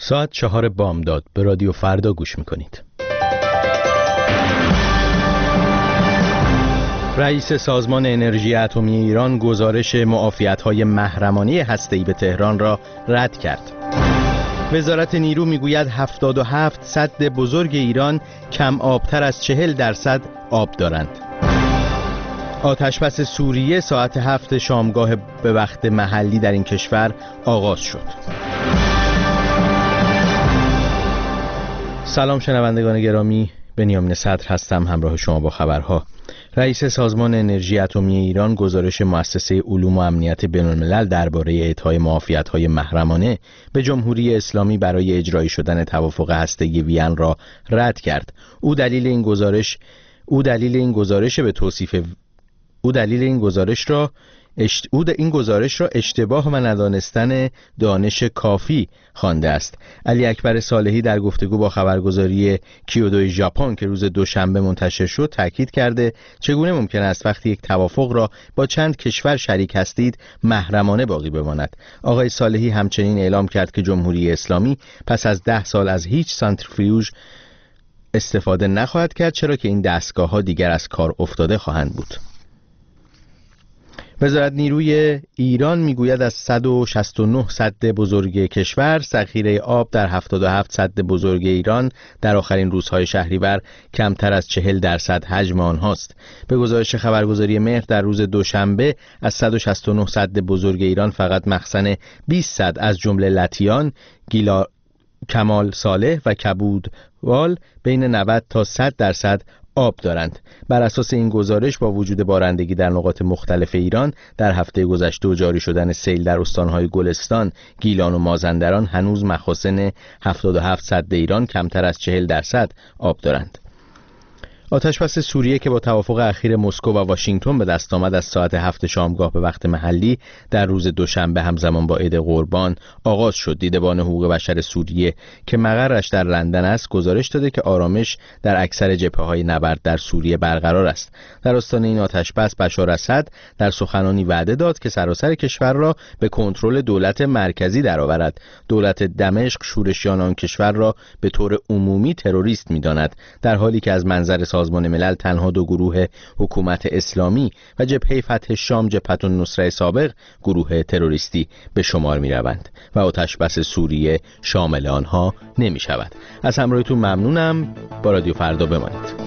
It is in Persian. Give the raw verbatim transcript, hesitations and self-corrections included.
ساعت چهار بامداد به رادیو فردا گوش میکنید. رئیس سازمان انرژی اتمی ایران گزارش معافیت‌های محرمانه هسته‌ای به تهران را رد کرد. وزارت نیرو میگوید هفتاد و هفت سد بزرگ ایران کم آبتر از چهل درصد آب دارند. آتشبس سوریه ساعت هفت شامگاه به وقت محلی در این کشور آغاز شد. سلام شنوندگان گرامی، بنیامین صدر هستم همراه شما با خبرها. رئیس سازمان انرژی اتمی ایران گزارش مؤسسه علوم و امنیت بین‌الملل درباره اعطای معافیت‌های محرمانه به جمهوری اسلامی برای اجرایی شدن توافق هسته‌ای وین را رد کرد. او دلیل این گزارش او دلیل این گزارش به توصیف او دلیل این گزارش را اشت... او این گزارش را اشتباه و ندانستن دانش کافی خوانده است. علی اکبر صالحی در گفتگو با خبرگزاری کیودو ژاپن که روز دوشنبه منتشر شد تاکید کرده چگونه ممکن است وقتی یک توافق را با چند کشور شریک هستید محرمانه باقی بماند. آقای صالحی همچنین اعلام کرد که جمهوری اسلامی پس از ده سال از هیچ سانتریفیوژ استفاده نخواهد کرد، چرا که این دستگاه‌ها دیگر از کار افتاده خواهند بود. وزارت نیروی ایران میگوید از صد و شصت و نه سد بزرگ کشور ذخیره آب در هفتاد و هفت سد بزرگ ایران در آخرین روزهای شهریور کمتر از چهل درصد حجم آنهاست. به گزارش خبرگزاری مهر در روز دوشنبه از صد و شصت و نه سد بزرگ ایران فقط مخزن بیست سد از جمله لطیان، گیلا کمال صالح و کبودوال بین نود تا صد درصد آب دارند. بر اساس این گزارش با وجود بارندگی در نقاط مختلف ایران در هفته گذشته و جاری شدن سیل در استانهای گلستان، گیلان و مازندران هنوز مخازن هفتاد و هفت سد ایران کمتر از چهل درصد آب دارند. آتشبس سوریه که با توافق اخیر مسکو و واشنگتن به دست آمد از ساعت هفت شامگاه به وقت محلی در روز دوشنبه همزمان با عید قربان آغاز شد. دیدبان حقوق بشر سوریه که مقرش در لندن است گزارش داده که آرامش در اکثر جبهه‌های نبرد در سوریه برقرار است. در آستانه این آتشبس بشار اسد در سخنانی وعده داد که سراسر کشور را به کنترل دولت مرکزی درآورد. دولت دمشق شورشیان آن کشور را به طور عمومی تروریست می‌داند، در حالی که از منظر سازمان ملل تنها دو گروه حکومت اسلامی و جبهه فتح شام جبهه النصره سابق گروه تروریستی به شمار می روند و آتشبس سوریه شامل آنها نمی شود. از همراهیتون ممنونم. با رادیو فردا بمانید.